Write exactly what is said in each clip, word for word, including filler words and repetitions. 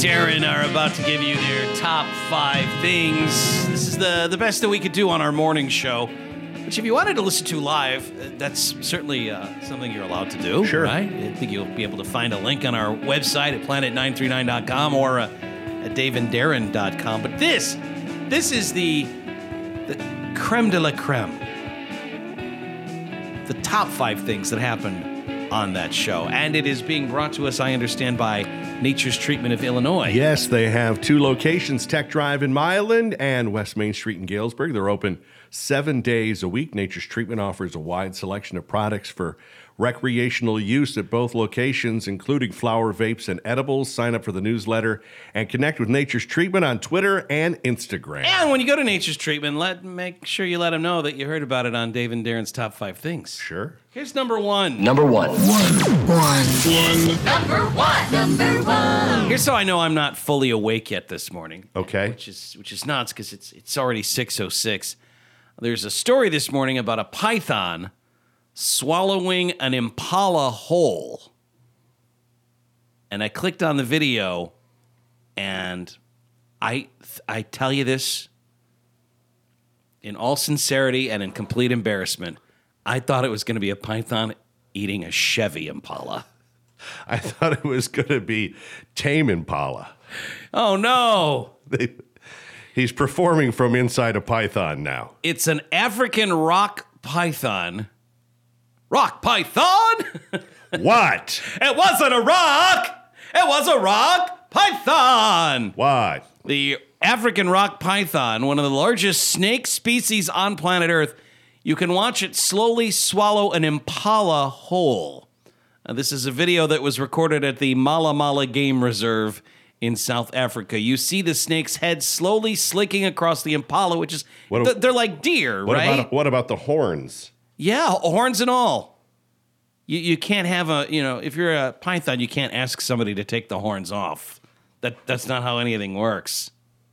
Darren are about to give you their top five things. This is the, the best that we could do on our morning show, which if you wanted to listen to live, uh, that's certainly uh, something you're allowed to do. Sure. Right? I think you'll be able to find a link on our website at planet nine three nine dot com or uh, at dave and darren dot com. But this, this is the, the creme de la creme. The top five things that happened on that show. And it is being brought to us, I understand, by Nature's Treatment of Illinois. Yes, they have two locations, Tech Drive in Milan and West Main Street in Galesburg. They're open seven days a week. Nature's Treatment offers a wide selection of products for recreational use at both locations, including flower, vapes, and edibles. Sign up for the newsletter and connect with Nature's Treatment on Twitter and Instagram. And when you go to Nature's Treatment, let make sure you let them know that you heard about it on Dave and Darren's Top five Things. Sure. Here's number one. Number one. One. One. Number one. Number one. Here's how I know I'm not fully awake yet this morning. Okay. Which is which is nuts because it's it's already six oh six. There's a story this morning about a python swallowing an impala whole. And I clicked on the video, and I I tell you this in all sincerity and in complete embarrassment, I thought it was going to be a python eating a Chevy Impala. I thought it was going to be Tame Impala. Oh, no. They, he's performing from inside a python now. It's an African rock python. Rock python? What? It wasn't a rock. It was a rock python. What? The African rock python, one of the largest snake species on planet Earth. You can watch it slowly swallow an impala whole. Now, this is a video that was recorded at the Mala Mala Game Reserve in South Africa. You see the snake's head slowly slicking across the impala, which is, What a- th- they're like deer, What right? about what about the horns? Yeah, horns and all. You you can't have a, you know, if you're a python, you can't ask somebody to take the horns off. That that's not how anything works.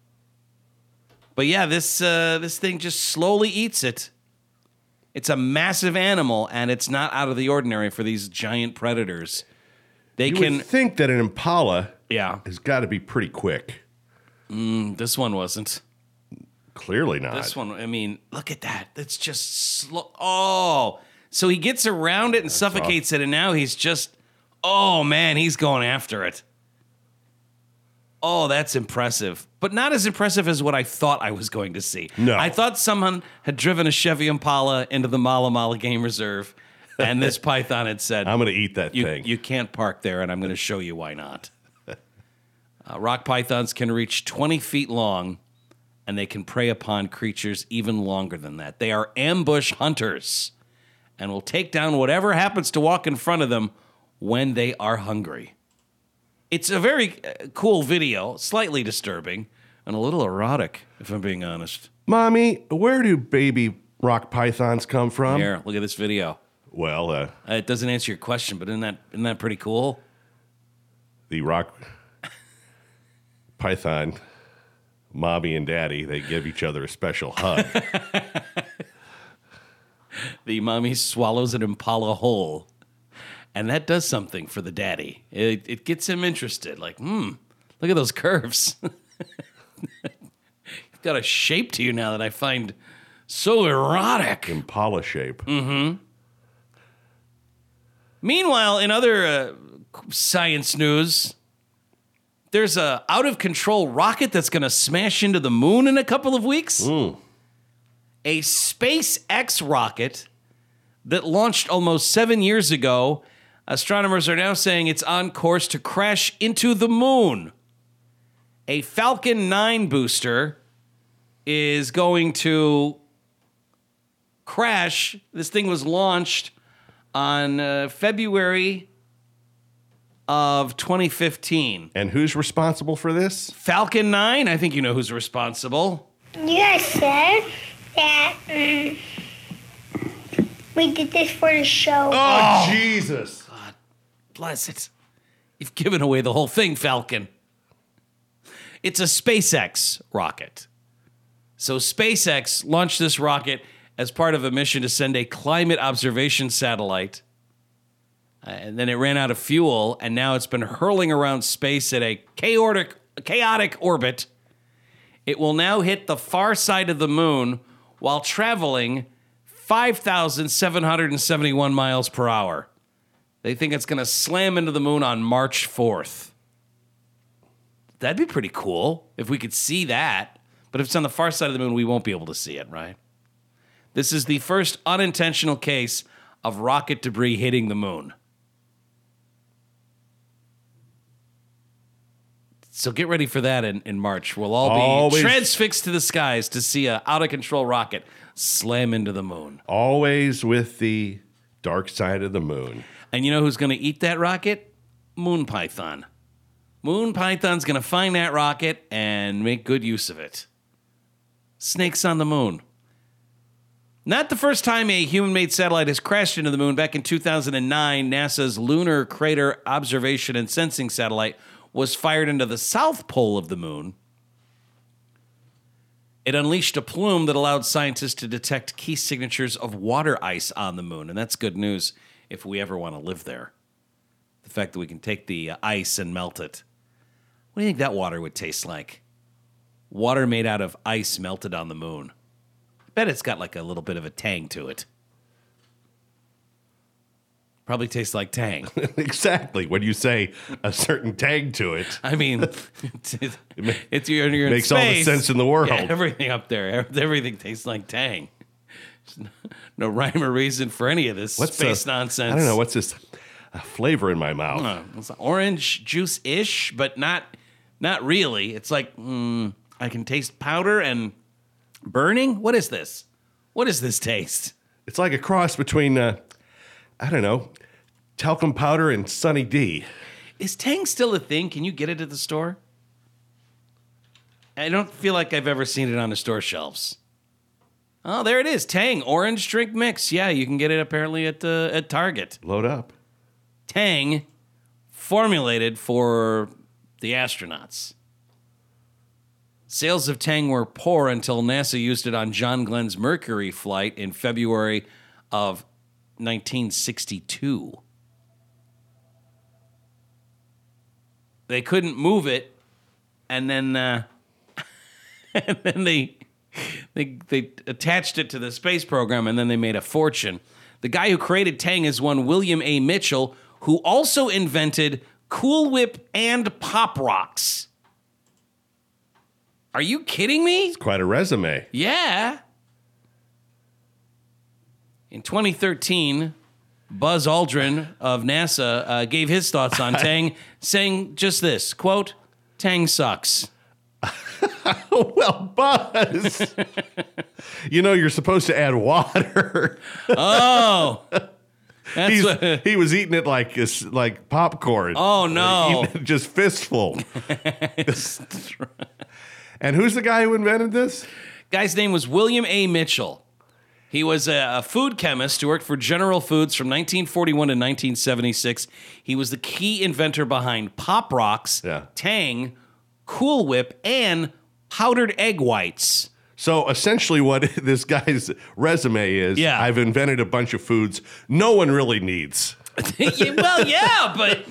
But yeah, this uh, this thing just slowly eats it. It's a massive animal, and it's not out of the ordinary for these giant predators. They You can would think that an impala yeah. has got to be pretty quick. Mm, this one wasn't. Clearly not. This one, I mean, look at that. That's just slow. Oh, so he gets around it and suffocates it, and now he's just, oh man, he's going after it. Oh, that's impressive. But not as impressive as what I thought I was going to see. No. I thought someone had driven a Chevy Impala into the Mala Mala Game Reserve, and this python had said, I'm going to eat that you, thing. you can't park there, and I'm going to show you why not. uh, rock pythons can reach twenty feet long, and they can prey upon creatures even longer than that. They are ambush hunters and will take down whatever happens to walk in front of them when they are hungry. It's a very uh, cool video, slightly disturbing, and a little erotic, if I'm being honest. Mommy, where do baby rock pythons come from? Here, look at this video. Well, uh, Uh, it doesn't answer your question, but isn't that isn't that pretty cool? the rock python, mommy and daddy, they give each other a special hug. The mommy swallows an impala whole, and that does something for the daddy. It, it gets him interested. Like, hmm, look at those curves. You've got a shape to you now that I find so erotic. Impala shape. Mm. Meanwhile, in other uh, science news, there's a out-of-control rocket that's going to smash into the moon in a couple of weeks. Mm. A SpaceX rocket that launched almost seven years ago. Astronomers are now saying it's on course to crash into the moon. A Falcon nine booster is going to crash. This thing was launched on uh, February of twenty fifteen. And who's responsible for this? Falcon nine, I think you know who's responsible. You guys said that um, we did this for the show. Oh, Jesus. Bless it. You've given away the whole thing, Falcon. It's a SpaceX rocket. So SpaceX launched this rocket as part of a mission to send a climate observation satellite. Uh, and then it ran out of fuel, and now it's been hurling around space at a chaotic chaotic orbit. It will now hit the far side of the moon while traveling five thousand seven hundred seventy-one miles per hour. They think it's going to slam into the moon on March fourth. That'd be pretty cool if we could see that. But if it's on the far side of the moon, we won't be able to see it, right? This is the first unintentional case of rocket debris hitting the moon. So get ready for that in, in March. We'll all be Always. transfixed to the skies to see a out-of-control rocket slam into the moon. Always with the dark side of the moon. And you know who's going to eat that rocket? Moon Python. Moon Python's going to find that rocket and make good use of it. Snakes on the moon. Not the first time a human-made satellite has crashed into the moon. Back in two thousand nine, NASA's Lunar Crater Observation and Sensing Satellite was fired into the south pole of the moon. It unleashed a plume that allowed scientists to detect key signatures of water ice on the moon, and that's good news if we ever want to live there. The fact that we can take the uh, ice and melt it. What do you think that water would taste like? Water made out of ice melted on the moon. I bet it's got like a little bit of a tang to it. Probably tastes like Tang. Exactly. When you say a certain tag to it, I mean, it's, it's you're, you're in makes all the space. sense in the world. Yeah, everything up there, everything tastes like Tang. There's no, no rhyme or reason for any of this what's space the- nonsense. I don't know. What's this uh, flavor in my mouth? Uh, it's orange juice-ish, but not not really. It's like mm, I can taste powder and burning. What is this? What is this taste? It's like a cross between, uh, I don't know, talcum powder and Sunny D. Is Tang still a thing? Can you get it at the store? I don't feel like I've ever seen it on the store shelves. Oh, there it is. Tang orange drink mix. Yeah, you can get it apparently at uh, at Target. Load up. Tang, formulated for the astronauts. Sales of Tang were poor until NASA used it on John Glenn's Mercury flight in February of nineteen sixty-two. They couldn't move it, and then uh, and then they they they attached it to the space program, and then they made a fortune. The guy who created Tang is one William A. Mitchell, who also invented Cool Whip and Pop Rocks. Are you kidding me? Quite a resume. Yeah. In twenty thirteen, Buzz Aldrin of NASA uh, gave his thoughts on Tang, saying just this, quote, Tang sucks. Well, Buzz, you know you're supposed to add water. Oh. That's He's, what, he was eating it like it's like popcorn. Oh, no. Eating it just fistful. And who's the guy who invented this? guy's name was William A. Mitchell. He was a, a food chemist who worked for General Foods from nineteen forty-one to nineteen seventy-six. He was the key inventor behind Pop Rocks, Yeah. Tang, Cool Whip, and powdered egg whites. So essentially what this guy's resume is, Yeah. I've invented a bunch of foods no one really needs. Yeah, well, yeah, but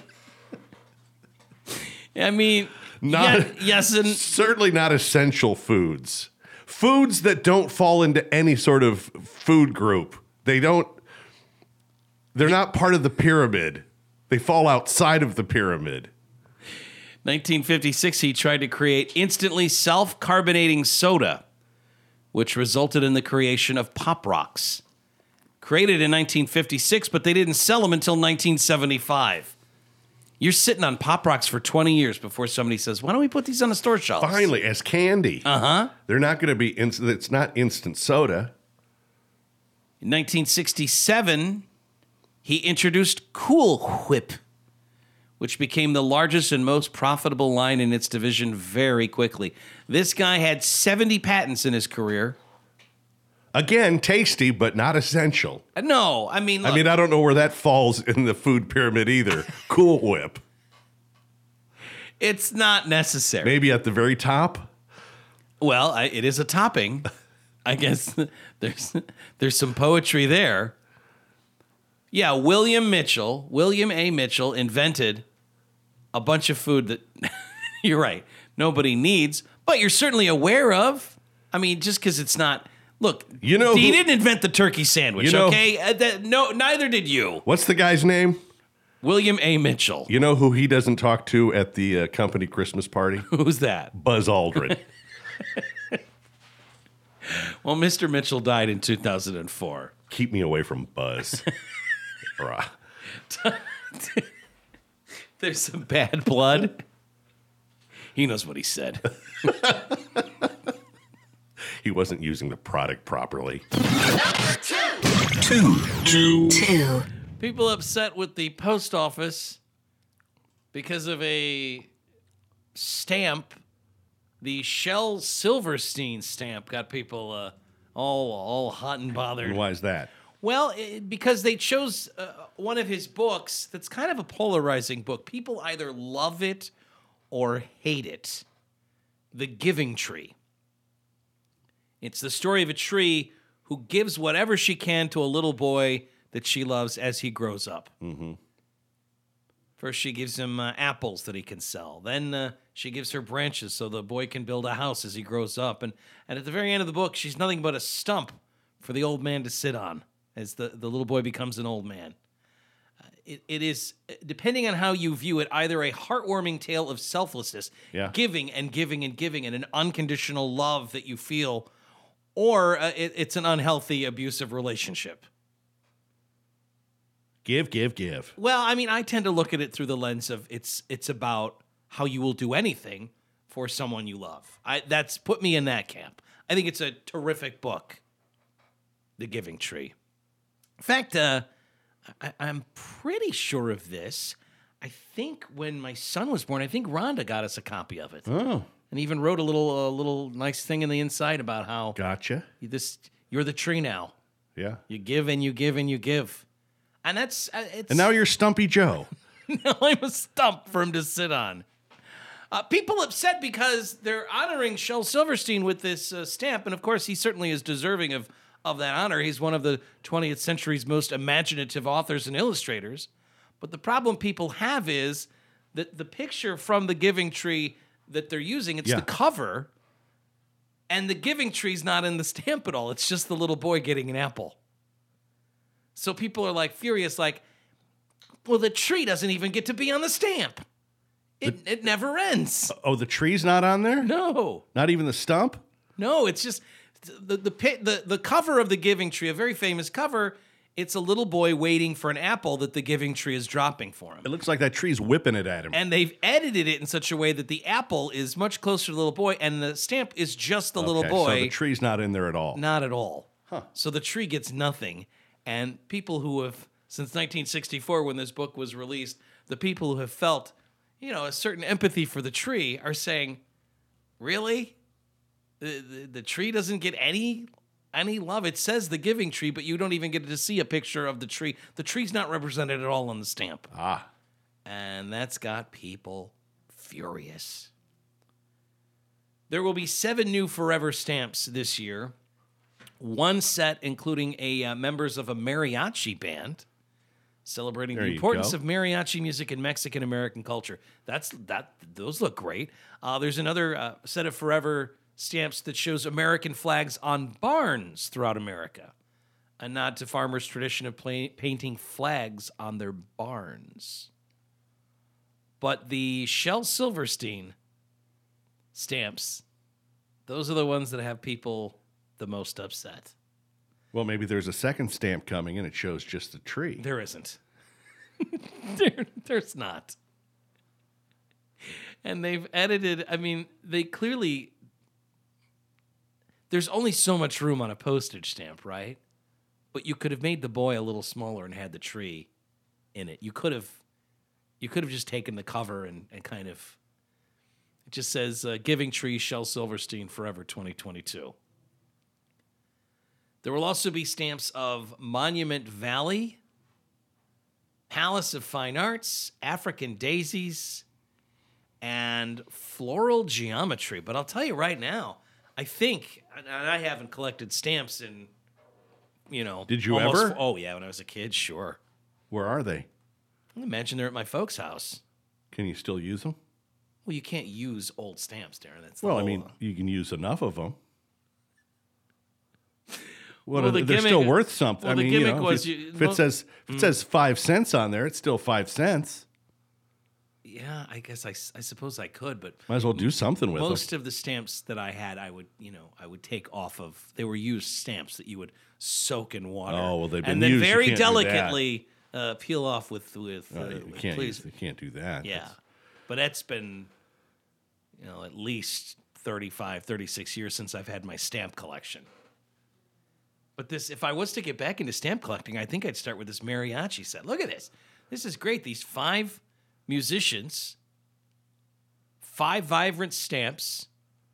I mean, Not- yeah, yes, and Certainly not essential foods. Foods that don't fall into any sort of food group. They don't, they're not part of the pyramid. They fall outside of the pyramid. nineteen fifty-six, he tried to create instantly self-carbonating soda, which resulted in the creation of Pop Rocks. Created in nineteen fifty-six, but they didn't sell them until nineteen seventy-five. You're sitting on Pop Rocks for twenty years before somebody says, why don't we put these on the store shelves? Finally, as candy. Uh-huh. They're not going to be, inst- it's not instant soda. In nineteen sixty-seven, he introduced Cool Whip, which became the largest and most profitable line in its division very quickly. This guy had seventy patents in his career. Again, tasty, but not essential. No, I mean, I look, mean, I don't know where that falls in the food pyramid either. Cool Whip. it's not necessary. Maybe at the very top. Well, I, it is a topping. I guess there's there's some poetry there. Yeah, William Mitchell, William A. Mitchell invented a bunch of food that You're right. Nobody needs, but you're certainly aware of. I mean, just because it's not. Look, You know he who- didn't invent the turkey sandwich, You know- okay? Uh, that, no, neither did you. What's the guy's name? William A. Mitchell. You know who he doesn't talk to at the uh, company Christmas party? Who's that? Buzz Aldrin. Well, Mister Mitchell died in two thousand four. Keep me away from Buzz. Bruh. There's some bad blood. He knows what he said. He wasn't using the product properly. Two. Two. People upset with the post office because of a stamp. The Shel Silverstein stamp got people uh, all all hot and bothered. And why is that? Well, it, because they chose uh, one of his books that's kind of a polarizing book. People either love it or hate it. The Giving Tree. It's the story of a tree who gives whatever she can to a little boy that she loves as he grows up. Mm-hmm. First, she gives him uh, apples that he can sell. Then uh, she gives her branches so the boy can build a house as he grows up. And, and at the very end of the book, she's nothing but a stump for the old man to sit on as the, the little boy becomes an old man. Uh, it, it is, depending on how you view it, either a heartwarming tale of selflessness, Yeah. giving and giving and giving, and an unconditional love that you feel, or uh, it, it's an unhealthy, abusive relationship. Give, give, give. Well, I mean, I tend to look at it through the lens of it's it's about how you will do anything for someone you love. I that's put me in that camp. I think it's a terrific book, The Giving Tree. In fact, uh, I, I'm pretty sure of this. I think when my son was born, I think Rhonda got us a copy of it, Oh, and even wrote a little a little nice thing in the inside about how gotcha. you, this you're the tree now. Yeah. You give and you give and you give, and that's uh, it's. And now you're Stumpy Joe. Now I'm a stump for him to sit on. Uh, people upset because they're honoring Shel Silverstein with this uh, stamp, and of course he certainly is deserving of, of that honor. He's one of the twentieth century's most imaginative authors and illustrators. But the problem people have is that the picture from the Giving Tree that they're using, it's Yeah. the cover, and the Giving Tree's not in the stamp at all. It's just the little boy getting an apple. So people are like furious, like, well, the tree doesn't even get to be on the stamp. It it never ends. Oh, the tree's not on there? No, Not even the stump? no, it's just the the pi- the the cover of the Giving Tree, a very famous cover. It's a little boy waiting for an apple that the Giving Tree is dropping for him. It looks like that tree's whipping it at him. And they've edited it in such a way that the apple is much closer to the little boy, and the stamp is just the little Okay, boy. So the tree's not in there at all. Not at all. So the tree gets nothing. And people who have, since nineteen sixty-four, when this book was released, the people who have felt, you know, a certain empathy for the tree are saying, really? The, the, the tree doesn't get any any love. It says the Giving Tree, but you don't even get to see a picture of the tree. The tree's not represented at all on the stamp. Ah. And that's got people furious. There will be seven new Forever stamps this year. One set including a uh, members of a mariachi band celebrating There the you importance go. of mariachi music in Mexican American culture. That's that. Those look great. Uh, there's another uh, set of Forever stamps that shows American flags on barns throughout America, a nod to farmers' tradition of play, painting flags on their barns. But the Shel Silverstein stamps, those are the ones that have people the most upset. Well, maybe there's a second stamp coming and it shows just the tree. There isn't. there, there's not. And they've edited, I mean, they clearly, there's only so much room on a postage stamp, right? But you could have made the boy a little smaller and had the tree in it. You could have, you could have just taken the cover and, and kind of, it just says, uh, Giving Tree, Shel Silverstein, Forever twenty twenty-two. There will also be stamps of Monument Valley, Palace of Fine Arts, African Daisies, and Floral Geometry. But I'll tell you right now, I think, and I haven't collected stamps in, you know. Did you almost- ever? Oh, yeah, when I was a kid, sure. Where are they? I imagine they're at my folks' house. Can you still use them? Well, you can't use old stamps, Darren. That's the Well, I whole- mean, you can use enough of them. Well, Well, the they're still gimmick- worth something. well, I the mean, you gimmick know, was if, you- it, if it well- says if it says five cents on there, it's still five cents. Yeah, I guess I, s- I suppose I could, but Might as well do something with most them. of the stamps that I had, I would, you know, I would take off of. They were used stamps that you would soak in water. Oh, well, they've been and then used. You very can't do that. delicately uh, peel off with with. Uh, Uh, you with can't please. use, you can't do that. Yeah, That's- but that's been, you know, at least thirty-five, thirty-six years since I've had my stamp collection. But this, if I was to get back into stamp collecting, I think I'd start with this mariachi set. Look at this. This is great. These five musicians, five vibrant stamps.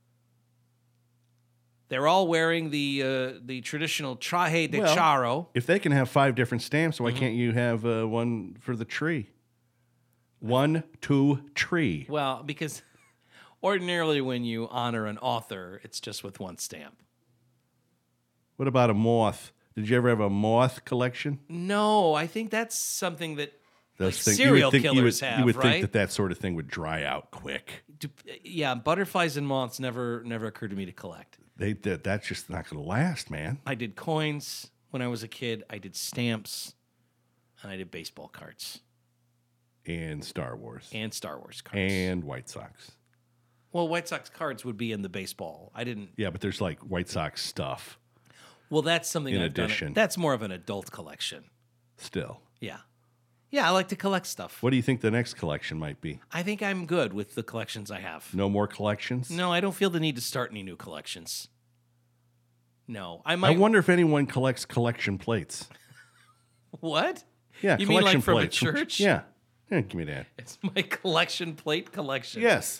They're all wearing the uh, the traditional traje de Well, charro. If they can have five different stamps, Mm-hmm. why can't you have uh, one for the tree? One, two, tree. Well, because ordinarily when you honor an author, it's just with one stamp. What about a moth? Did you ever have a moth collection? No, I think that's something that like Those things- you would serial think- you killers would, have, You would right? think that that sort of thing would dry out quick. Do- yeah, butterflies and moths never never occurred to me to collect. They that, That's just not going to last, man. I did coins when I was a kid. I did stamps, and I did baseball cards And Star Wars. and Star Wars cards. And White Sox. well, White Sox cards would be in the baseball. I didn't. Yeah, but there's like White Sox stuff Well, that's something In I've done. addition. That's more of an adult collection. still. Yeah, yeah. I like to collect stuff. What do you think the next collection might be? I think I'm good with the collections I have. No more collections? No, I don't feel the need to start any new collections. No, I I might. wonder if anyone collects collection plates. What? Yeah, You mean collection like from a plates. church? Yeah. Yeah, give me that. It's my collection plate collection. Yes.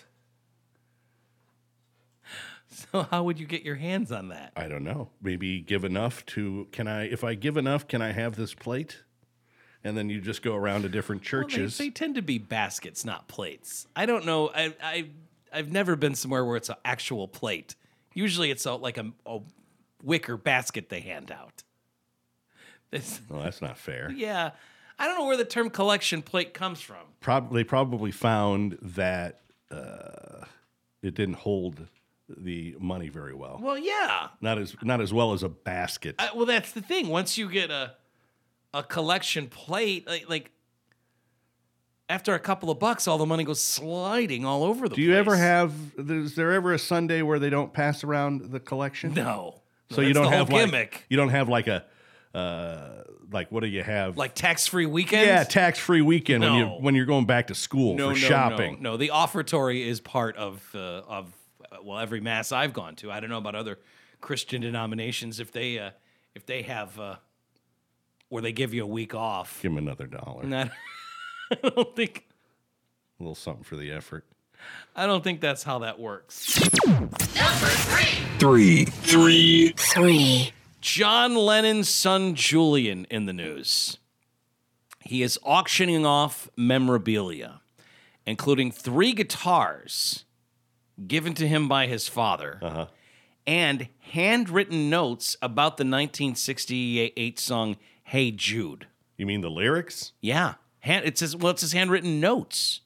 So how would you get your hands on that? I don't know. Maybe give enough to can I if I give enough, can I have this plate? And then you just go around to different Well, they- churches. they, tend to be baskets, not plates. I don't know. I, I I've never been somewhere where it's an actual plate. Usually, it's a, like a, a wicker basket they hand out. This, well, that's not fair. yeah, I don't know where the term collection plate comes from. Probably they probably found that uh, it didn't hold the money very well. Well, yeah. Not as not as well as a basket. I, well, that's the thing. Once you get a a collection plate, like, like after a couple of bucks, all the money goes sliding all over the place. Do you ever have? Is there ever a Sunday where they don't pass around the collection? No. So No, you that's don't the have whole like gimmick. you don't have like a uh, like what do you have? Like tax-free weekends? yeah, tax free weekend when you No. when you're going back to school no, for no, shopping. No, no, the offertory is part of uh, of uh, well every mass I've gone to. I don't know about other Christian denominations if they uh, if they have uh, where they give you a week off. Give them another dollar, Not, I don't think a little something for the effort. I don't think that's how that works. Three. Three. Three. John Lennon's son Julian in the news. He is auctioning off memorabilia, including three guitars given to him by his father, Uh-huh. and handwritten notes about the nineteen sixty-eight song "Hey Jude." You mean the lyrics? Yeah, hand, it says well, it says handwritten notes.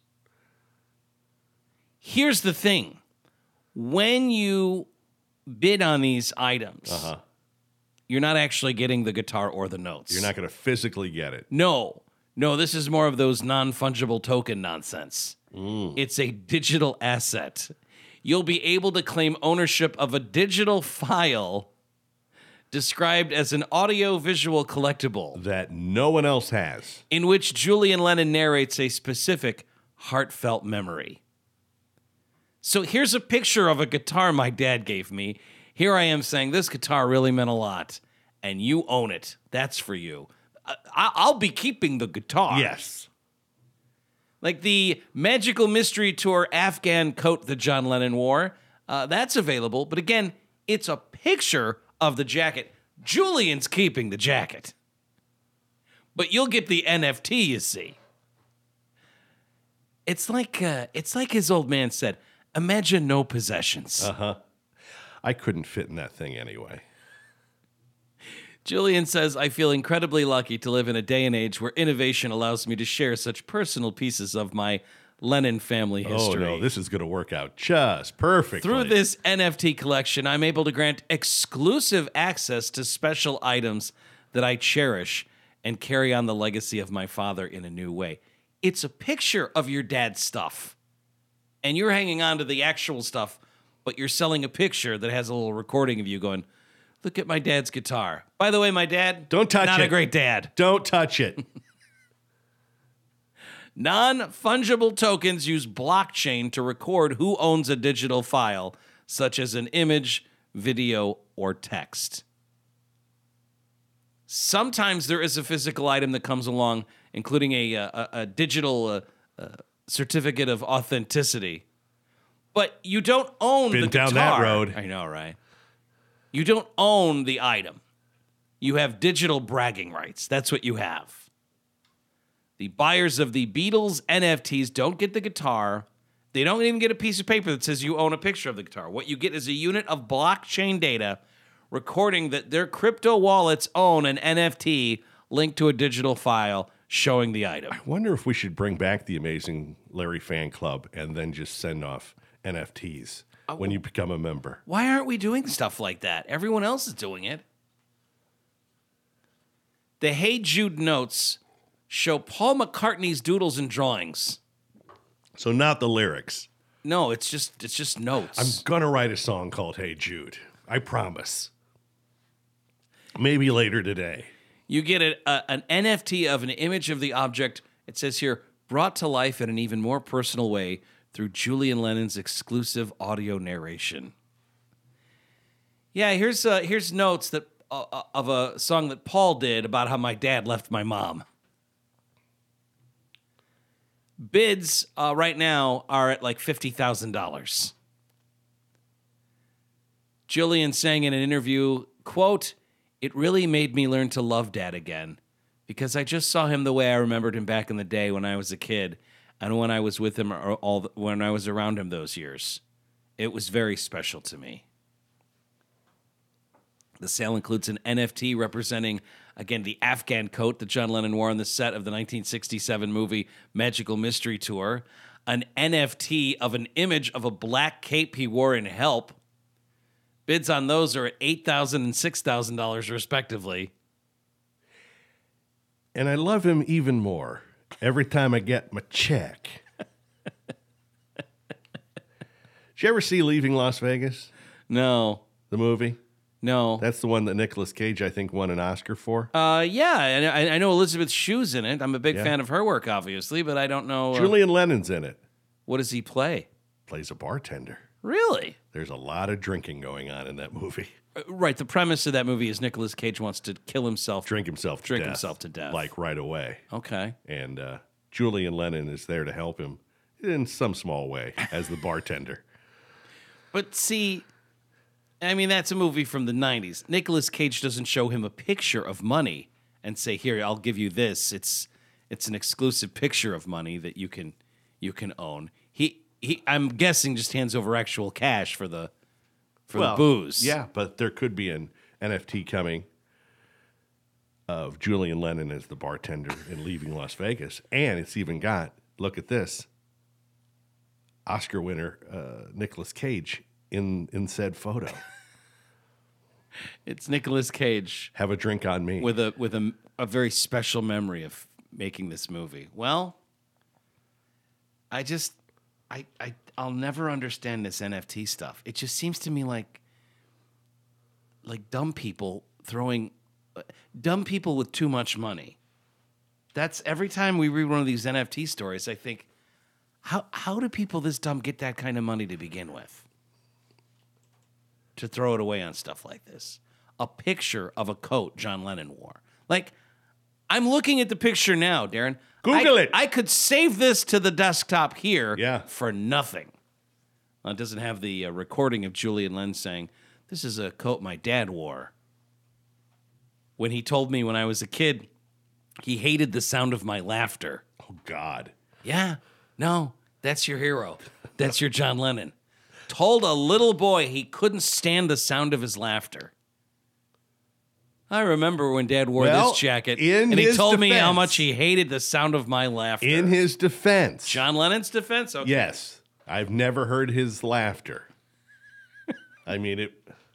Here's the thing: when you bid on these items, Uh-huh. you're not actually getting the guitar or the notes. You're not going to physically get it. No, no, this is more of those non-fungible token nonsense. It's a digital asset. You'll be able to claim ownership of a digital file described as an audio-visual collectible That no one else has. in which Julian Lennon narrates a specific heartfelt memory. So here's a picture of a guitar my dad gave me. Here I am saying this guitar really meant a lot, and you own it. That's for you. I- I- I'll be keeping the guitar. Yes. Like the Magical Mystery Tour Afghan coat that John Lennon wore, uh, that's available. But again, it's a picture of the jacket. Julian's keeping the jacket. But you'll get the N F T, you see. It's like uh, it's like his old man said, imagine no possessions. I couldn't fit in that thing anyway. Julian says, I feel incredibly lucky to live in a day and age where innovation allows me to share such personal pieces of my Lennon family Oh, history. no, this is going to work out just perfectly. Through this N F T collection, I'm able to grant exclusive access to special items that I cherish and carry on the legacy of my father in a new way. It's a picture of your dad's stuff, and you're hanging on to the actual stuff, but you're selling a picture that has a little recording of you going, look at my dad's guitar. By the way, my dad, Don't touch not it. a great dad. Don't touch it. Non-fungible tokens use blockchain to record who owns a digital file, such as an image, video, or text. Sometimes there is a physical item that comes along, including a, a, a digital uh, uh, certificate of authenticity. But you don't own Been the down guitar. that road. I know, right? You don't own the item. You have digital bragging rights. That's what you have. The buyers of the Beatles N F Ts don't get the guitar. They don't even get a piece of paper that says you own a picture of the guitar. What you get is a unit of blockchain data recording that their crypto wallets own an N F T linked to a digital file showing the item. I wonder if we should bring back the Amazing Larry fan club and then just send off N F Ts when you become a member. Why aren't we doing stuff like that? Everyone else is doing it. The Hey Jude notes show Paul McCartney's doodles and drawings. So not the lyrics. No, it's just it's just notes. I'm going to write a song called Hey Jude. I promise. Maybe later today. You get a, a, an N F T of an image of the object. It says here, brought to life in an even more personal way through Julian Lennon's exclusive audio narration. Yeah, here's uh, here's notes that uh, of a song that Paul did about how my dad left my mom. Bids uh, right now are at like fifty thousand dollars. Julian saying in an interview, quote, "It really made me learn to love Dad again because I just saw him the way I remembered him back in the day when I was a kid and when I was with him or all the, when I was around him those years. It was very special to me." The sale includes an N F T representing, again, the Afghan coat that John Lennon wore on the set of the nineteen sixty-seven movie Magical Mystery Tour, an N F T of an image of a black cape he wore in Help. Bids on those are at eight thousand dollars and six thousand dollars respectively. And I love him even more every time I get my check. Did you ever see Leaving Las Vegas, No, the movie? no. That's the one that Nicolas Cage, I think, won an Oscar for. Uh, yeah, and I, I know Elizabeth Shue's in it. I'm a big Yeah. fan of her work, obviously, but I don't know. Uh, Julian Lennon's in it. what does he play? Plays a bartender. Really? There's a lot of drinking going on in that movie. Uh, Right. The premise of that movie is Nicolas Cage wants to kill himself. Drink himself to Drink death. himself to death. Like right away. Okay. And uh, Julian Lennon is there to help him in some small way as the bartender. But see, I mean, that's a movie from the nineties. Nicolas Cage doesn't show him a picture of money and say, "Here, I'll give you this." It's it's an exclusive picture of money that you can you can own. He he I'm guessing just hands over actual cash for the for Well, the booze. Yeah, but there could be an N F T coming of Julian Lennon as the bartender in Leaving Las Vegas. And it's even got, look at this, Oscar winner uh, Nicolas Cage in, in said photo. It's Nicolas Cage Have a drink on me. with a with a, a very special memory of making this movie. Well, I just I I I'll never understand this N F T stuff. It just seems to me like like dumb people throwing uh, dumb people with too much money. That's every time we read one of these N F T stories, I think, how how do people this dumb get that kind of money to begin with? To throw it away on stuff like this. A picture of a coat John Lennon wore. Like, I'm looking at the picture now, Darren. Google I, it. I could save this to the desktop here Yeah. for nothing. Well, it doesn't have the uh, recording of Julian Lennon saying, "This is a coat my dad wore." When he told me when I was a kid, he hated the sound of my laughter. Oh, God. Yeah, no, that's your hero. That's your John Lennon. Told a little boy he couldn't stand the sound of his laughter. I remember when Dad wore Well, this jacket, in and he his told me how defense- much he hated the sound of my laughter. In his defense, John Lennon's defense? Okay. yes, I've never heard his laughter. I mean, it,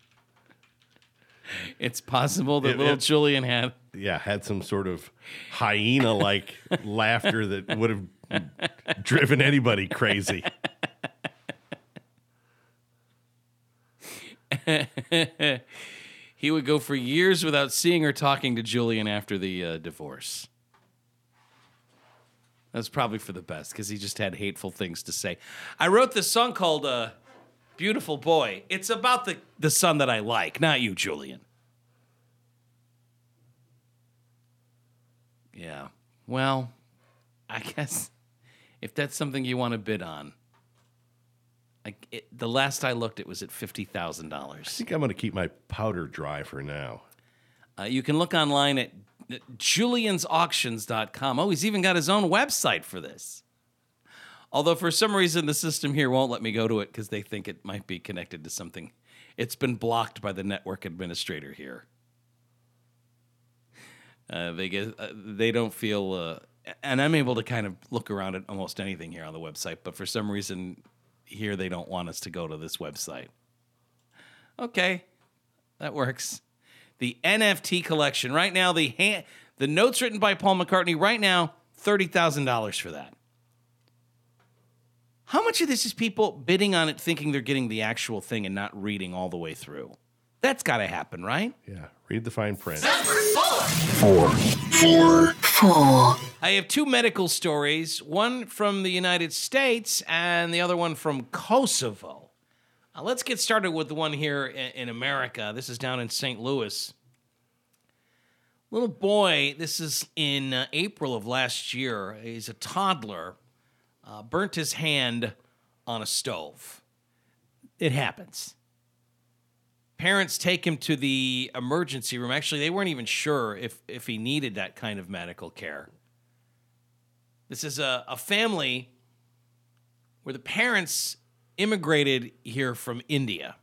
It's possible that It- little it- Julian had. yeah, had some sort of hyena-like laughter that would have driven anybody crazy. He would go for years without seeing or talking to Julian after the uh, divorce. That's probably for the best because he just had hateful things to say. I wrote this song called uh, Beautiful Boy. It's about the, the son that I like, not you, Julian. Yeah. Well, I guess if that's something you want to bid on, I, it, the last I looked, it was at fifty thousand I dollars. think I'm going to keep my powder dry for now. Uh, you can look online at julians auctions dot com. Oh, he's even got his own website for this. Although for some reason the system here won't let me go to it because they think it might be connected to something. It's been blocked by the network administrator here. Uh, they get uh, they don't feel, uh, and I'm able to kind of look around at almost anything here on the website, but for some reason here they don't want us to go to this website. Okay, that works. The N F T collection right now, the hand, the notes written by Paul McCartney right now, thirty thousand dollars for that. How much of this is people bidding on it thinking they're getting the actual thing and not reading all the way through? That's got to happen, right? Yeah, read the fine print. I have two medical stories, one from the United States and the other one from Kosovo. Uh, let's get started with the one here in, in America. This is down in Saint Louis. Little boy, this is in uh, April of last year. He's a toddler, uh, burnt his hand on a stove. It happens. Parents take him to the emergency room. Actually, they weren't even sure if, if he needed that kind of medical care. This is a, a family where the parents immigrated here from India.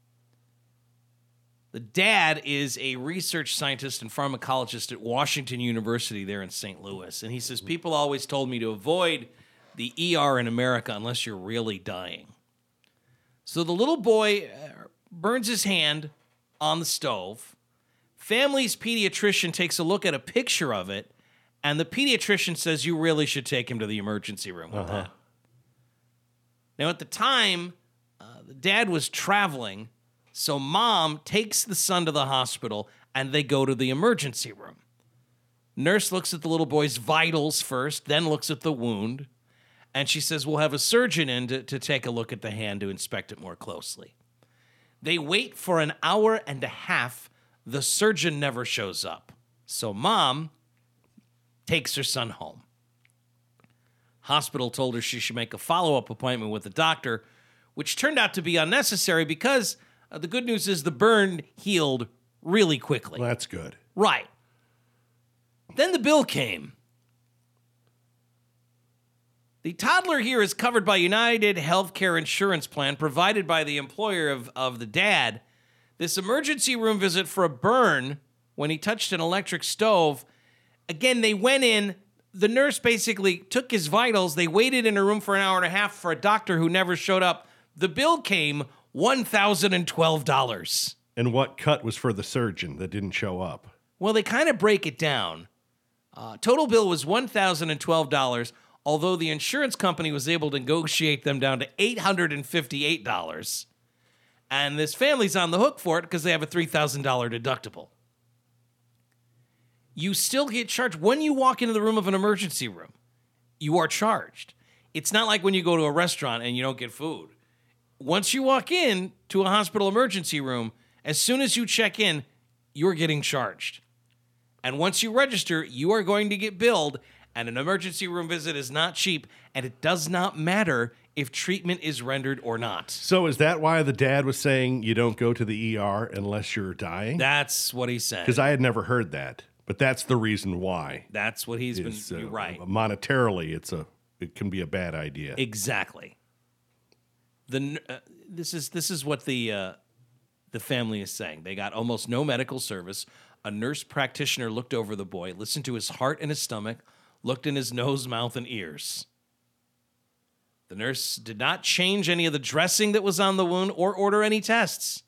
The dad is a research scientist and pharmacologist at Washington University there in Saint Louis. And he says, people always told me to avoid the E R in America unless you're really dying. So the little boy uh, burns his hand on the stove. Family's pediatrician takes a look at a picture of it, and the pediatrician says you really should take him to the emergency room with Uh-huh. that. Now, at the time, uh, the dad was traveling, so mom takes the son to the hospital, and they go to the emergency room. Nurse looks at the little boy's vitals first, then looks at the wound, and she says, we'll have a surgeon in to, to take a look at the hand to inspect it more closely. They wait for an hour and a half. The surgeon never shows up. So mom takes her son home. Hospital told her she should make a follow-up appointment with the doctor, which turned out to be unnecessary because uh, the good news is the burn healed really quickly. Well, that's good. Right. Then the bill came. The toddler here is covered by United Healthcare Insurance Plan provided by the employer of, of the dad. This emergency room visit for a burn when he touched an electric stove. Again, they went in. The nurse basically took his vitals. They waited in a room for an hour and a half for a doctor who never showed up. The bill came one thousand twelve dollars. And what cut was for the surgeon that didn't show up? Well, they kind of break it down. Uh, total bill was one thousand twelve dollars, although the insurance company was able to negotiate them down to eight hundred fifty-eight dollars. And this family's on the hook for it because they have a three thousand dollars deductible. You still get charged when you walk into the room of an emergency room. You are charged. It's not like when you go to a restaurant and you don't get food. Once you walk in to a hospital emergency room, as soon as you check in, you're getting charged. And once you register, you are going to get billed, and an emergency room visit is not cheap, and it does not matter if treatment is rendered or not. So is that why the dad was saying you don't go to the E R unless you're dying? That's what he said. Because I had never heard that, but that's the reason why. That's what he's been Is, uh, you're right. Monetarily, it's a it can be a bad idea. Exactly. The uh, this is this is what the uh, the family is saying. They got almost no medical service. A nurse practitioner looked over the boy, listened to his heart and his stomach, looked in his nose, mouth, and ears. The nurse did not change any of the dressing that was on the wound or order any tests.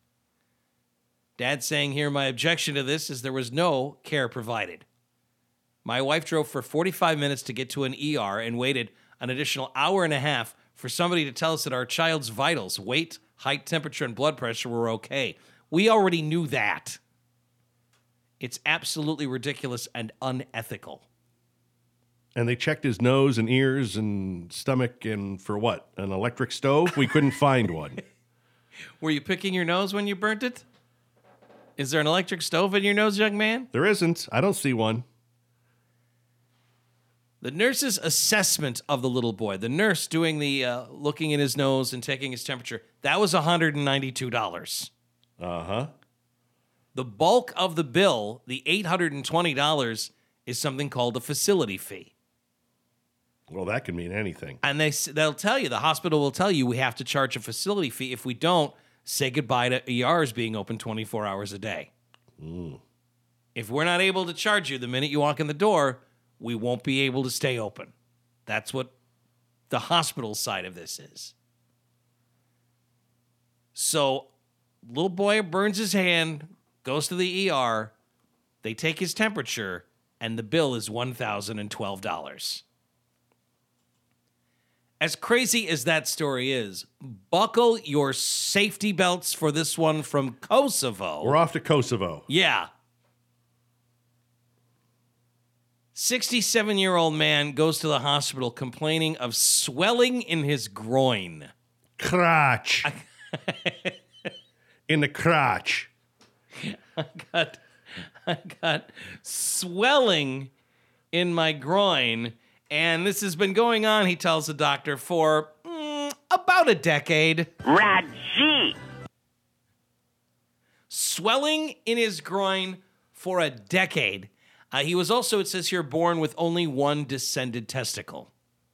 Dad saying here, my objection to this is there was no care provided. My wife drove for forty-five minutes to get to an E R and waited an additional hour and a half for somebody to tell us that our child's vitals, weight, height, temperature, and blood pressure were okay. We already knew that. It's absolutely ridiculous and unethical. And they checked his nose and ears and stomach and for what? An electric stove? We couldn't find one. Were you picking your nose when you burnt it? Is there an electric stove in your nose, young man? There isn't. I don't see one. The nurse's assessment of the little boy, the nurse doing the uh, looking in his nose and taking his temperature, that was one hundred ninety-two dollars. Uh-huh. The bulk of the bill, the eight hundred twenty dollars, is something called a facility fee. Well, that could mean anything. And they, they'll tell you, the hospital will tell you we have to charge a facility fee. If we don't, say goodbye to E Rs being open twenty-four hours a day. Mm. If we're not able to charge you the minute you walk in the door, we won't be able to stay open. That's what the hospital side of this is. So, little boy burns his hand, goes to the E R, they take his temperature, and the bill is one thousand twelve dollars. As crazy as that story is, buckle your safety belts for this one from Kosovo. We're off to Kosovo. Yeah. sixty-seven-year-old man goes to the hospital complaining of swelling in his groin. Crotch. In the crotch. I got, I got swelling in my groin, and this has been going on, he tells the doctor, for mm, about a decade. Raji. Swelling in his groin for a decade. Uh, he was also, it says here, born with only one descended testicle.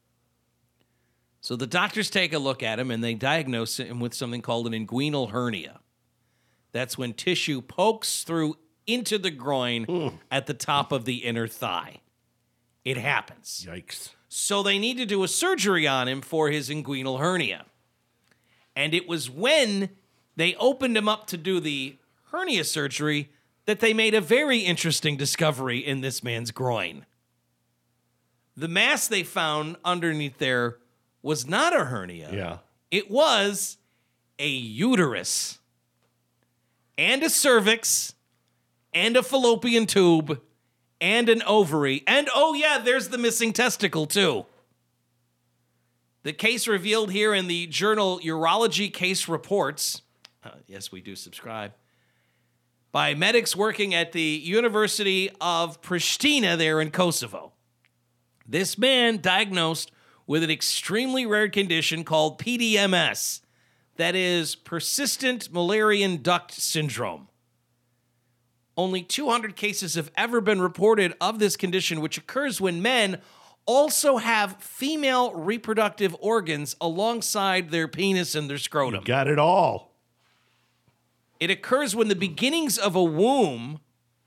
So the doctors take a look at him and they diagnose him with something called an inguinal hernia. That's when tissue pokes through into the groin mm. at the top of the inner thigh. It happens. Yikes. So they need to do a surgery on him for his inguinal hernia. And it was when they opened him up to do the hernia surgery that they made a very interesting discovery in this man's groin. The mass they found underneath there was not a hernia. Yeah. It was a uterus and a cervix and a fallopian tube and an ovary. And oh yeah, there's the missing testicle too. The case revealed here in the journal Urology Case Reports, uh, yes, we do subscribe, by medics working at the University of Pristina there in Kosovo. This man diagnosed with an extremely rare condition called P D M S, that is persistent Mullerian duct syndrome. Only two hundred cases have ever been reported of this condition, which occurs when men also have female reproductive organs alongside their penis and their scrotum. You got it all. It occurs when the beginnings of a womb,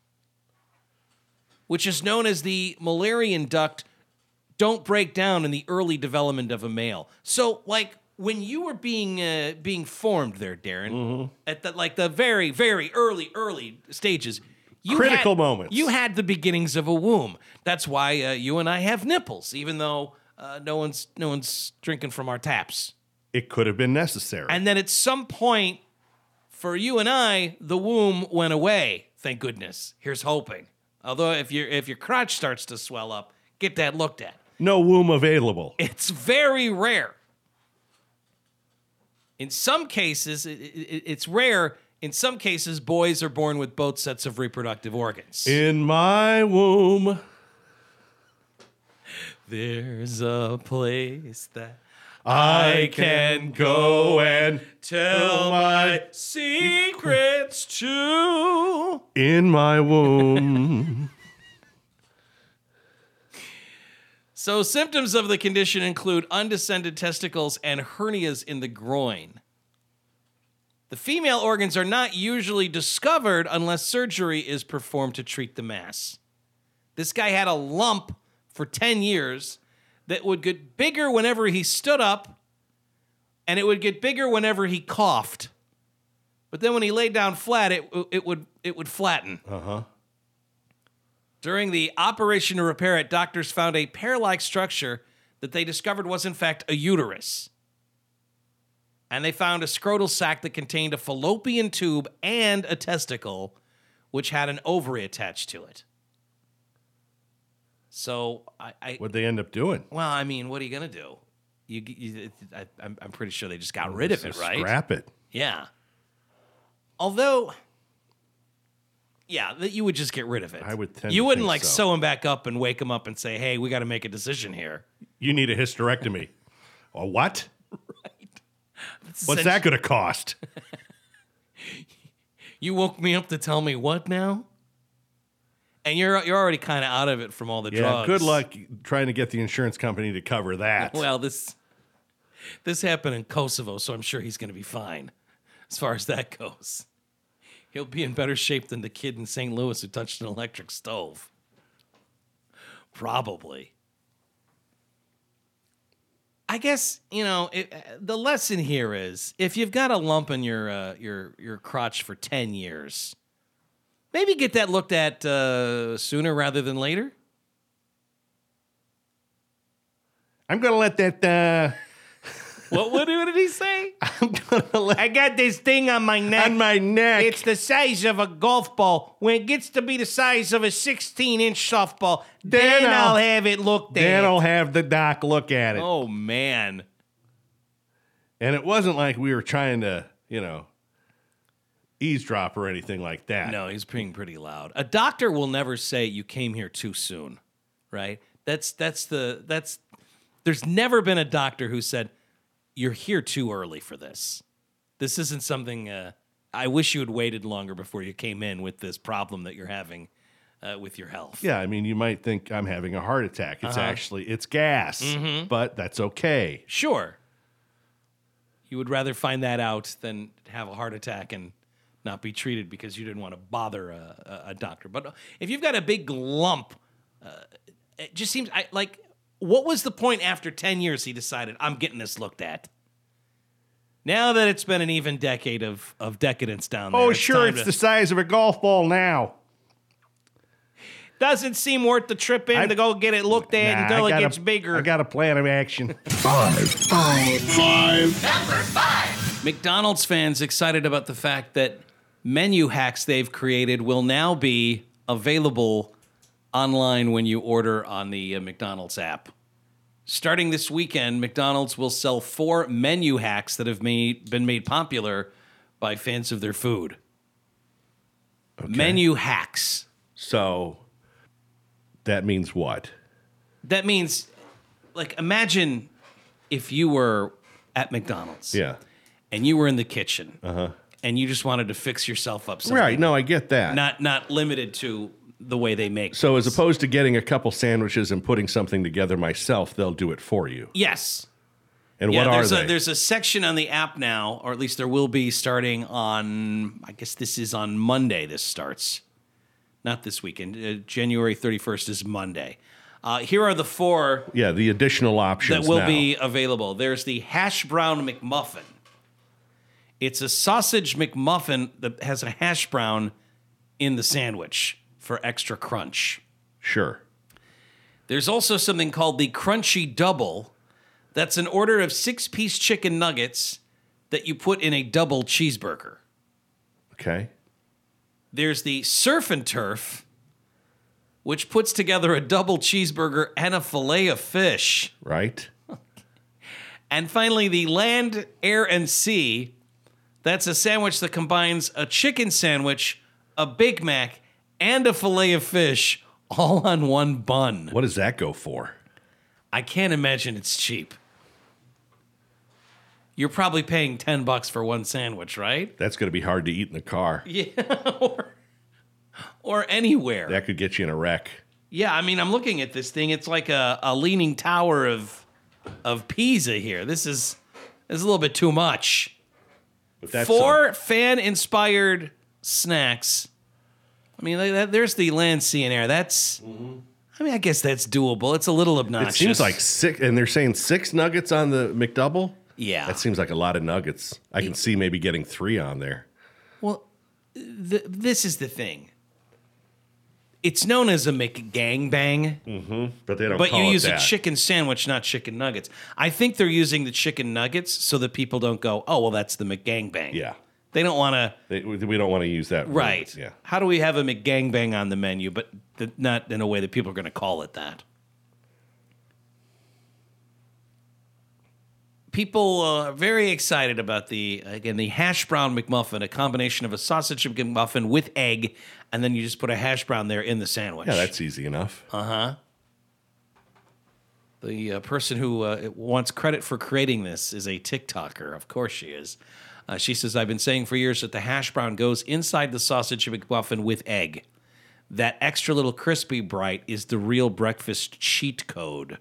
which is known as the Mullerian duct, don't break down in the early development of a male. So, like, when you were being uh, being formed there, Darren, mm-hmm. at the, like the very, very early, early stages, you critical had, moments, you had the beginnings of a womb. That's why uh, you and I have nipples, even though uh, no one's no one's drinking from our taps. It could have been necessary. And then at some point, for you and I, the womb went away. Thank goodness. Here's hoping. Although if your if your crotch starts to swell up, get that looked at. No womb available. It's very rare. In some cases, it, it, it's rare. In some cases, boys are born with both sets of reproductive organs. In my womb, there's a place that I can go and tell my secrets to. In my womb. So symptoms of the condition include undescended testicles and hernias in the groin. The female organs are not usually discovered unless surgery is performed to treat the mass. This guy had a lump for ten years that would get bigger whenever he stood up, and it would get bigger whenever he coughed. But then when he laid down flat, it it would it would flatten. Uh-huh. During the operation to repair it, doctors found a pear-like structure that they discovered was in fact a uterus. And they found a scrotal sac that contained a fallopian tube and a testicle, which had an ovary attached to it. So I, I What'd they end up doing? well, I mean, what are you gonna do? You, you I, I'm, I'm pretty sure they just got rid of it, Just right? Scrap it. Yeah. Although, yeah, that you would just get rid of it. I would tend You to wouldn't think like so. sew him back up and wake him up and say, "Hey, we got to make a decision here." You need a hysterectomy. A what? What's Essentially- that going to cost? You woke me up to tell me what now? And you're you're already kind of out of it from all the Yeah, drugs. good luck trying to get the insurance company to cover that. Well, this this happened in Kosovo, so I'm sure he's going to be fine as far as that goes. He'll be in better shape than the kid in Saint Louis who touched an electric stove. Probably. I guess, you know, it, the lesson here is if you've got a lump in your uh, your your crotch for ten years, maybe get that looked at uh, sooner rather than later. I'm going to let that, uh, What, what did he say? I'm going to let I got this thing on my neck. on my neck. It's the size of a golf ball. When it gets to be the size of a sixteen-inch softball, then, Then I'll, I'll- have it looked then at. I'll have the doc look at it. Oh, man. And it wasn't like we were trying to, you know, eavesdrop or anything like that. No, he's being pretty loud. A doctor will never say you came here too soon, right? That's that's the that's there's never been a doctor who said you're here too early for this. This isn't something uh, I wish you had waited longer before you came in with this problem that you're having uh, with your health. Yeah, I mean, you might think I'm having a heart attack. It's Uh-huh. actually, it's gas, Mm-hmm. but that's okay. Sure. You would rather find that out than have a heart attack and not be treated because you didn't want to bother a, a, a doctor. But if you've got a big lump, uh, it just seems I, like, what was the point after ten years he decided, I'm getting this looked at? Now that it's been an even decade of, of decadence down there. Oh, sure, time it's to- the size of a golf ball now. Doesn't seem worth the trip in I- to go get it looked at Nah, until I it got gets a- bigger. I got a plan of action. Number five. McDonald's fans excited about the fact that menu hacks they've created will now be available online when you order on the uh, McDonald's app. Starting this weekend, McDonald's will sell four menu hacks that have made, been made popular by fans of their food. Menu hacks. So that means what? That means, like, imagine if you were at McDonald's. Yeah. And you were in the kitchen. Uh-huh. And you just wanted to fix yourself up something. Right. No, I get that. Not not limited to the way they make. So as things. opposed to getting a couple sandwiches and putting something together myself, they'll do it for you. Yes. And Yeah, what are there's they? a there's a section on the app now, or at least there will be starting on, I guess this is on Monday this starts. Not this weekend. Uh, January thirty-first is Monday. Uh, here are the four yeah, the additional options that will now. be available. There's the hash brown McMuffin. It's a sausage McMuffin that has a hash brown in the sandwich for extra crunch. Sure. There's also something called the Crunchy Double. That's an order of six-piece chicken nuggets that you put in a double cheeseburger. Okay. There's the Surf and Turf, which puts together a double cheeseburger and a fillet of fish. Right. And finally, the Land, Air, and Sea. That's a sandwich that combines a chicken sandwich, a Big Mac, and a fillet of fish all on one bun. What does that go for? I can't imagine it's cheap. You're probably paying ten bucks for one sandwich, right? That's going to be hard to eat in the car. Yeah, or, or anywhere. That could get you in a wreck. Yeah, I mean, I'm looking at this thing. It's like a, a leaning tower of of Pisa here. This is this is a little bit too much. that's four fan-inspired snacks. I mean, like, that, there's the land, sea, and air. That's, mm-hmm. I mean, I guess that's doable. It's a little obnoxious. It seems like six, and they're saying six nuggets on the McDouble? Yeah. That seems like a lot of nuggets. I can see maybe getting three on there. Well, th- this is the thing. It's known as a McGangbang. Mm-hmm. But they don't But call you it use that. a chicken sandwich, not chicken nuggets. I think they're using the chicken nuggets so that people don't go, oh, well, that's the McGangbang. Yeah. They don't want to. They, we don't want to use that. Right. Word. Yeah. How do we have a McGangbang on the menu, but th- not in a way that people are going to call it that? People are very excited about the, again, the hash brown McMuffin, a combination of a sausage McMuffin with egg, and then you just put a hash brown there in the sandwich. Yeah, that's easy enough. Uh-huh. The uh, person who uh, wants credit for creating this is a TikToker. Of course she is. Uh, she says, I've been saying for years that the hash brown goes inside the sausage McMuffin with egg. That extra little crispy bite is the real breakfast cheat code.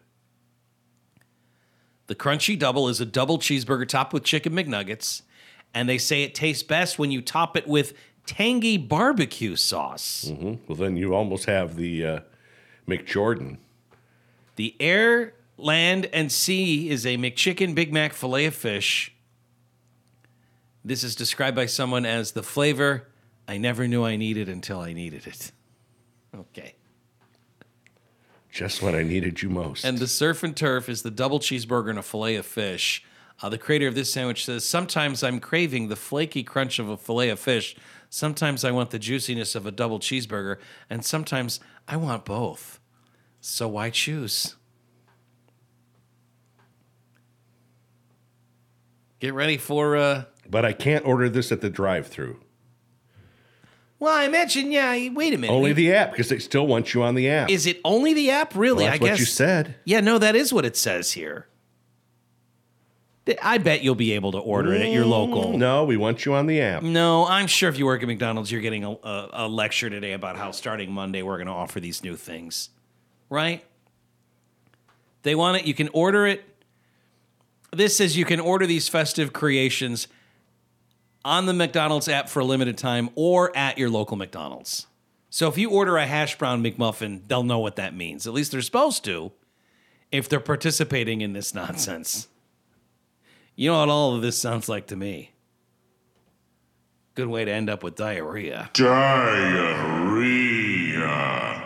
The Crunchy Double is a double cheeseburger topped with chicken McNuggets, and they say it tastes best when you top it with tangy barbecue sauce. Mm-hmm. Well, then you almost have the uh, McJordan. The Air, Land, and Sea is a McChicken Big Mac filet of fish. This is described by someone as the flavor I never knew I needed until I needed it. Okay. Just when I needed you most. And the Surf and Turf is the double cheeseburger and a filet of fish. Uh, the creator of this sandwich says, sometimes I'm craving the flaky crunch of a filet of fish. Sometimes I want the juiciness of a double cheeseburger. And sometimes I want both. So why choose? Get ready for... Uh, but I can't order this at the drive-thru. Well, I imagine, yeah, wait a minute. Only the app, because they still want you on the app. Is it only the app? Really? Well, that's I guess what you said. Yeah, no, that is what it says here. I bet you'll be able to order it at your local. No, we want you on the app. No, I'm sure if you work at McDonald's, you're getting a, a, a lecture today about how starting Monday we're going to offer these new things. Right? They want it. You can order it. This says you can order these festive creations on the McDonald's app for a limited time or at your local McDonald's. So if you order a hash brown McMuffin, they'll know what that means. At least they're supposed to if they're participating in this nonsense. You know what all of this sounds like to me? Good way to end up with diarrhea. Diarrhea.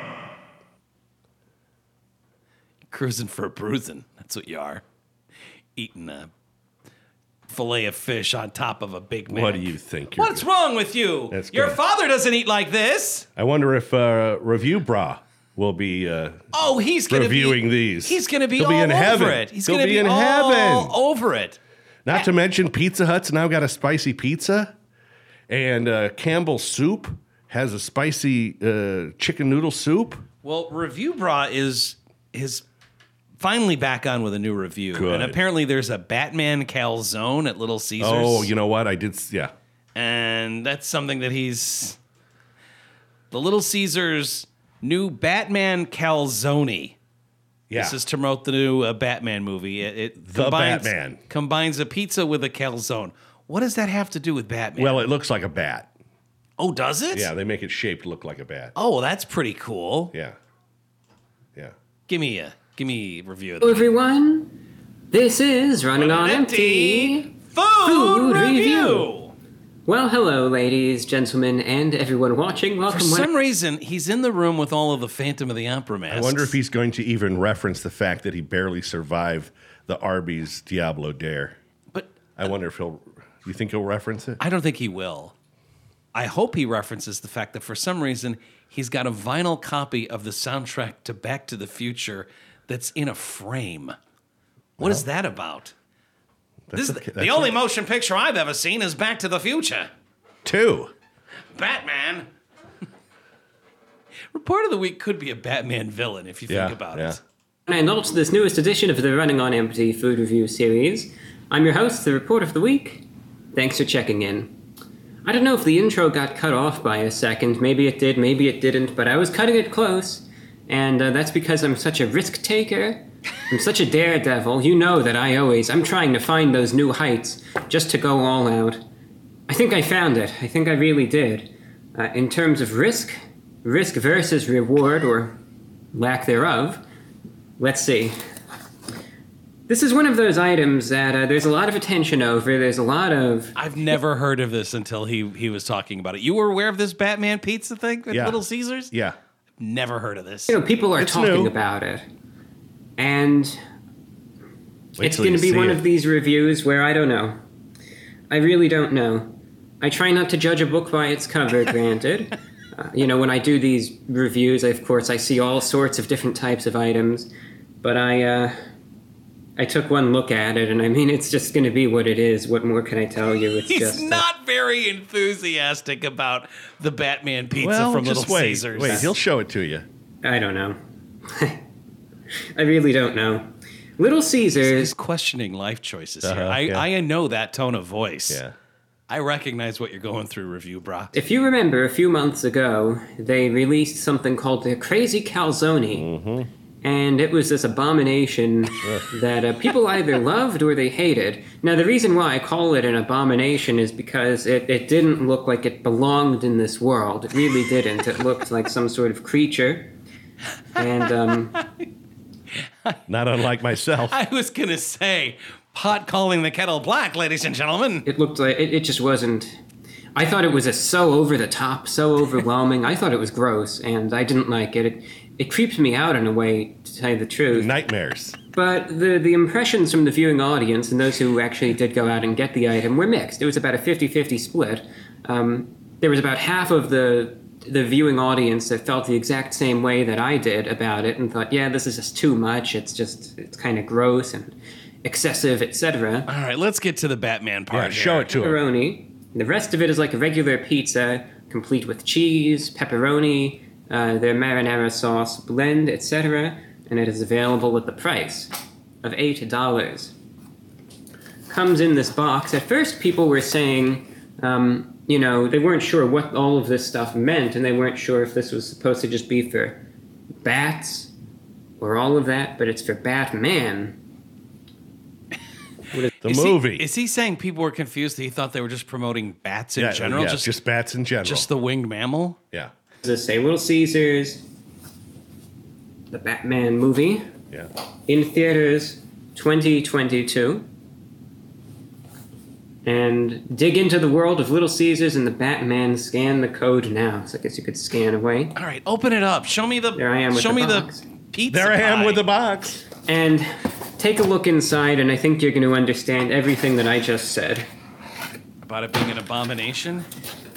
Cruising for a bruising. That's what you are. Eating a filet of fish on top of a Big Mac. What do you think? You're What's good? wrong with you? That's Your good. father doesn't eat like this. I wonder if uh, Review Bra will be uh, Oh, he's going to be reviewing these. He's going to be He'll all be in over heaven. it. He's He'll going to be be in all heaven. over it. Not to mention Pizza Hut's now got a spicy pizza, and uh, Campbell's Soup has a spicy uh, chicken noodle soup. Well, Review Bra is is finally back on with a new review. Good. And apparently there's a Batman calzone at Little Caesars. Oh, you know what? I did, s- yeah. And that's something that he's... The Little Caesars new Batman calzone. Yeah. This is to promote the new uh, Batman movie. It, it The combines, Batman. combines a pizza with a calzone. What does that have to do with Batman? Well, it looks like a bat. oh, does it? Yeah, they make it shaped look like a bat. Oh, well, that's pretty cool. Yeah. Yeah. Give me a give me a review of Hello that. everyone, this is Running on Empty. Food, Food review. review. Well, hello ladies, gentlemen, and everyone watching. Welcome. For some reason, he's in the room with all of the Phantom of the Opera masks. I wonder if he's going to even reference the fact that he barely survived the Arby's Diablo Dare. But I wonder if he'll. You think he'll reference it? I don't think he will. I hope he references the fact that for some reason he's got a vinyl copy of the soundtrack to Back to the Future that's in a frame. What is that about? This is okay. the, the That's only okay. motion picture I've ever seen is Back to the Future. Two. Batman. Report of the Week could be a Batman villain if you Yeah, think about yeah. it. And also this newest edition of the Running on Empty food review series. I'm your host, the Report of the Week. Thanks for checking in. I don't know if the intro got cut off by a second. Maybe it did, maybe it didn't, but I was cutting it close. And uh, that's because I'm such a risk taker. I'm such a daredevil. You know that I always, I'm trying to find those new heights just to go all out. I think I found it. I think I really did. Uh, in terms of risk, risk versus reward, or lack thereof, let's see. This is one of those items that uh, there's a lot of attention over. There's a lot of... I've never heard of this until he he was talking about it. You were aware of this Batman pizza thing at Yeah. Little Caesars? Yeah. Never heard of this. You know, people are It's talking new. about it. And Wait it's till going you to be see one it. of these reviews where I don't know. I really don't know. I try not to judge a book by its cover, granted. Uh, you know, when I do these reviews, of course, I see all sorts of different types of items. But I, uh, I took one look at it, and I mean, it's just going to be what it is. What more can I tell you? It's He's just uh, not very enthusiastic about the Batman pizza Well, from just Little wait. Caesars. Wait, he'll show it to you. I don't know. I really don't know. Little Caesars. He's questioning life choices here. Uh-huh, I, yeah. I know that tone of voice. Yeah. I recognize what you're going through, review, brah. If you remember, a few months ago, they released something called the Crazy Calzone. Mm-hmm. And it was this abomination that uh, people either loved or they hated. Now, the reason why I call it an abomination is because it, it didn't look like it belonged in this world. It really didn't. It looked like some sort of creature. And, um, Not unlike myself. I was going to say, pot calling the kettle black, ladies and gentlemen. it looked like, it, it just wasn't... I thought it was a, so over the top, so overwhelming. I thought it was gross, and I didn't like it. It, it creeped me out in a way, to tell you the truth. Nightmares. But the, the impressions from the viewing audience and those who actually did go out and get the item were mixed. It was about a fifty-fifty split. Um, there was about half of the the viewing audience that felt the exact same way that I did about it and thought, yeah, this is just too much. It's just, it's kind of gross and excessive, et cetera. All right, let's get to the Batman part. Yeah, show here. it to him. Pepperoni. The rest of it is like a regular pizza, complete with cheese, pepperoni, uh, their marinara sauce blend, et cetera, and it is available at the price of eight dollars. Comes in this box. At first, people were saying, um, you know, they weren't sure what all of this stuff meant, and they weren't sure if this was supposed to just be for bats or all of that, but it's for Batman. The Is he- movie. is he saying people were confused that he thought they were just promoting bats in yeah, general? yeah, just, just bats in general. just the winged mammal? yeah. Does it say Little Caesars, the Batman movie, Yeah. in theaters twenty twenty-two? And dig into the world of Little Caesars and the Batman. Scan the code now. So I guess you could scan away. All right, open it up. Show me the. There I am with show the me box. the pizza. There I am pie. with the box. And take a look inside, and I think you're going to understand everything that I just said. About it being an abomination.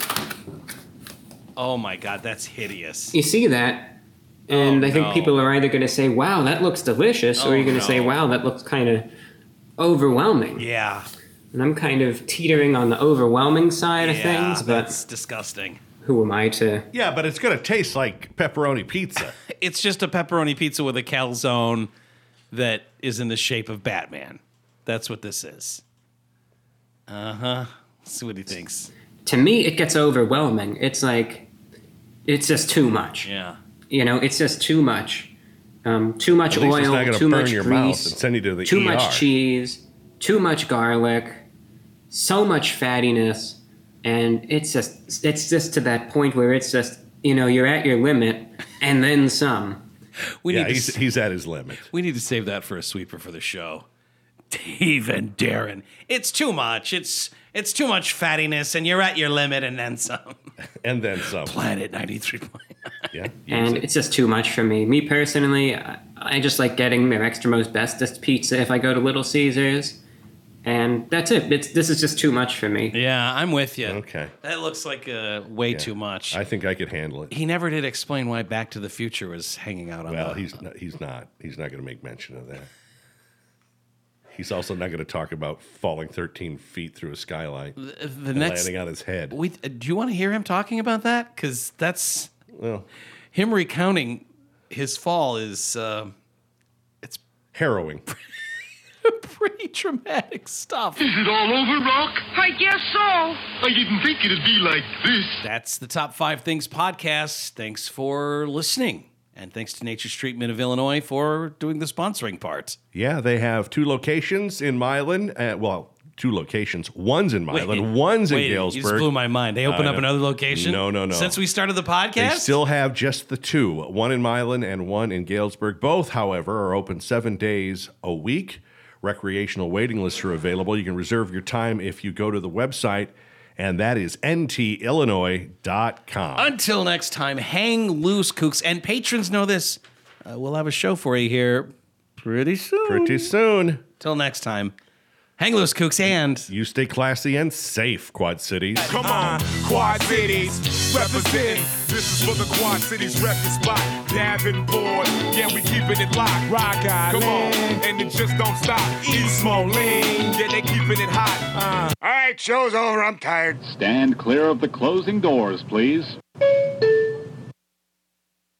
Oh my god, that's hideous. You see that? And Oh, I think no. people are either going to say, wow, that looks delicious, Oh, or you're going to say, no. wow, that looks kind of overwhelming. Yeah. And I'm kind of teetering on the overwhelming side of yeah, things, but that's disgusting. who am I to... Yeah, but it's going to taste like pepperoni pizza. It's just a pepperoni pizza with a calzone that is in the shape of Batman. That's what this is. Uh huh. See what he thinks. To me, it gets overwhelming. It's like, it's just too much. Yeah. You know, it's just too much. Um, too much At least it's not oil, gonna too burn much your mouth grease, and send you to the too E R. much cheese, too much garlic, so much fattiness, and it's just it's just to that point where it's just, you know, you're at your limit and then some. We Yeah, need he's, to he's at his limit. we need to save that for a sweeper for the show. Dave and Darren. It's too much. It's it's too much fattiness, and you're at your limit, and then some. And then some. Planet ninety-three point Yeah. And it's just too much for me. Me personally, I, I just like getting their extra most bestest pizza if I go to Little Caesars. And that's it. It's, this is just too much for me. Yeah, I'm with you. Okay. That looks like uh, way too much. I think I could handle it. He never did explain why Back to the Future was hanging out on Well, the... he's not, he's not. He's not going to make mention of that. He's also not going to talk about falling thirteen feet through a skylight the and next... landing on his head. We, do you want to hear him talking about that? Because that's... Well, Him recounting his fall is... Uh, it's harrowing. pretty traumatic stuff. Is it all over, Rock? I guess so. I didn't think it'd be like this. That's the Top Five Things podcast. Thanks for listening. And thanks to Nature's Treatment of Illinois for doing the sponsoring part. Yeah, they have two locations in Milan. Uh, well, two locations. One's in Wait, Milan, one's wait, in You just Galesburg. blew my mind. They open I up know. another location? No, no, no. Since we started the They podcast? still have just the two, one in Milan and one in Galesburg. Both, however, are open seven days a week. Recreational waiting lists are available. You can reserve your time if you go to the website, and that is N T illinois dot com. Until next time, hang loose, kooks. And patrons know this. Uh, we'll have a show for you here pretty soon. Pretty soon. Till next time, hang loose, kooks, and You stay classy and safe, Quad Cities. Come on, Quad Cities, represent. This is for the Quad Cities record spot. Davenport, yeah, we keeping it locked. Rock Island, come on, and it just don't stop. East Moline, yeah, they keeping it hot. Uh. All right, show's over. I'm tired. Stand clear of the closing doors, please.